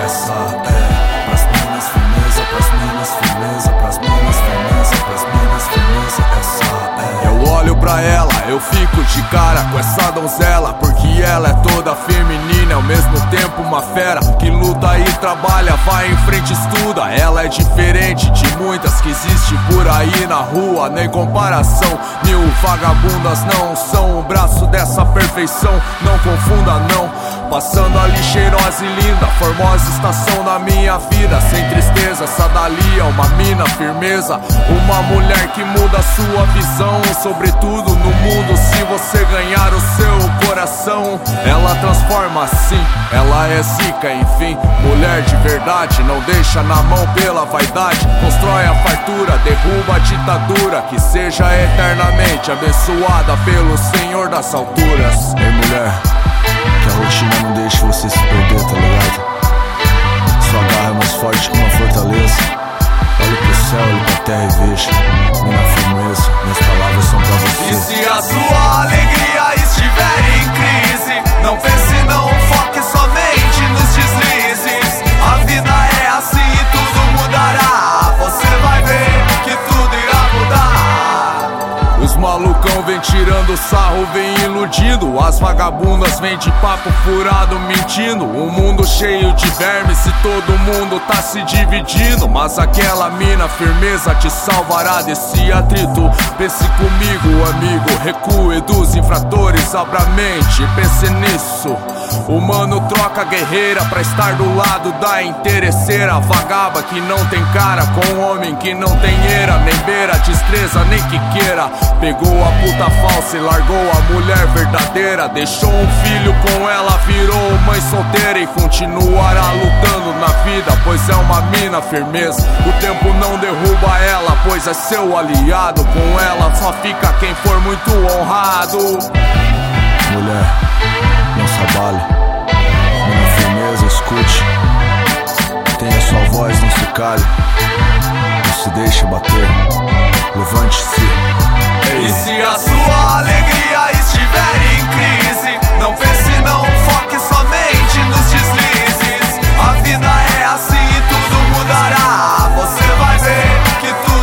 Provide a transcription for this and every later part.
essa é pras minas firmeza, pras minas firmeza, pras minas firmeza, pras minas firmeza, essa é. Eu olho pra ela, eu fico de cara com essa donzela, porque ela é toda feminina, ao mesmo tempo uma fera que luta e trabalha, vai em frente, estuda. Ela é diferente de muitas que existem por aí na rua, nem comparação. Mil vagabundas não são o braço dessa perfeição, não confunda não. Passando ali cheirosa e linda, formosa estação na minha vida. Sem tristeza, essa dali é uma mina firmeza, uma mulher que muda a sua visão, sobretudo no mundo. Se você ganhar o seu coração, ela transforma sim, ela é zica, enfim. Mulher de verdade, não deixa na mão pela vaidade, constrói a fartura, derruba a ditadura, que seja eternamente abençoada pelo Senhor das alturas. Ei mulher, que a rotina não deixe você se perder, tá ligado? Sua garra é mais forte que uma fortaleza. Olhe pro céu, olhe pra terra e veja. Minha firmeza, minhas palavras são pra você. E se a sua alegria estiver em crise, não pense, não foque somente nos deslizes. A vida é assim e tudo mudará, você vai ver que tudo irá mudar. Os malucão vem tirando sarro, vem iludindo. As vagabundas vem de papo furado, mentindo. Um mundo cheio de vermes e todo mundo tá se dividindo, mas aquela mina firmeza te salvará desse atrito. Pense comigo, amigo, recue dos infratores, abra a mente, pense nisso. O mano troca guerreira pra estar do lado da interesseira vagaba que não tem cara, com um homem que não tem eira, nem beira, destreza, nem que queira. Pegou a puta falsa e largou a mulher verdadeira, deixou um filho com ela, virou mãe solteira e continuará lutando na vida, pois é uma mina firmeza. O tempo não derruba ela, pois é seu aliado. Com ela só fica quem for muito honrado. Mulher, não se abale, minha firmeza, escute. Tenha sua voz, não se cale, não se deixe bater, levante-se. E se a sua alegria estiver em crise, não pense, não foque somente nos deslizes. A vida é assim e tudo mudará, você vai ver que tudo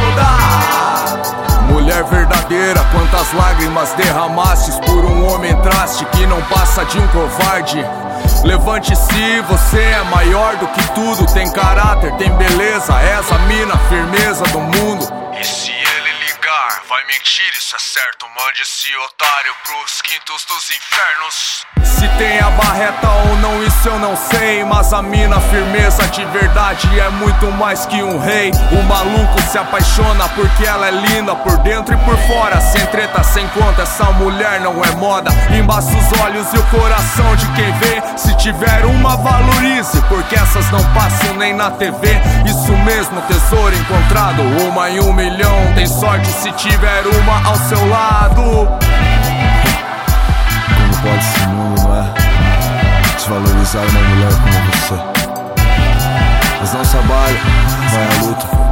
irá mudar. Mulher verdadeira, quantas lágrimas derramastes por um homem traste que não passa de um covarde. Levante-se, você é maior do que tudo, tem caráter, tem beleza, és a mina firmeza do mundo. E se ele ligar, vai mentir, isso é certo. Mande esse otário pros quintos dos infernos. Se tem a barreta ou não, isso eu não sei, mas a mina firmeza de verdade é muito mais que um rei. O maluco se apaixona porque ela é linda por dentro e por fora, sem treta, sem conta, essa mulher não é moda. Embaça os olhos e o coração de quem vê, se tiver uma valorize, porque essas não passam nem na TV. Isso mesmo, tesouro encontrado, 1 em 1 milhão. Tem sorte se tiver uma ao seu lado. Como pode esse mundo, não é? Desvalorizar uma mulher como você. Mas não se abale, vai à luta.